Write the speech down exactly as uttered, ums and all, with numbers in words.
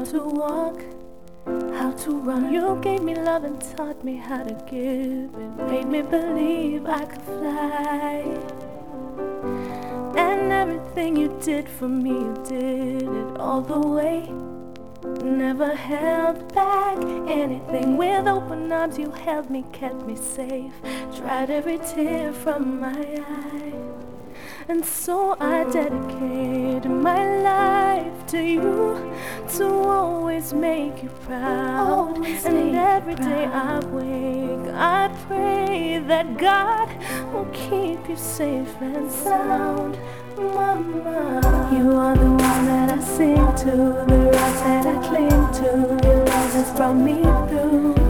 to walk, how to run. You gave me love and taught me how to give. It made me believe I could fly. And everything you did for me, you did it all the way. Never held back anything. With open arms you held me, kept me safe. Dried every tear from my eye. And so I dedicate my life to you, to always make you proud. Always and every proud. Day I wake, I pray that God will keep you safe and sound. Mama, you are the one that I sing to, the rock that I cling to. Your love has brought me through.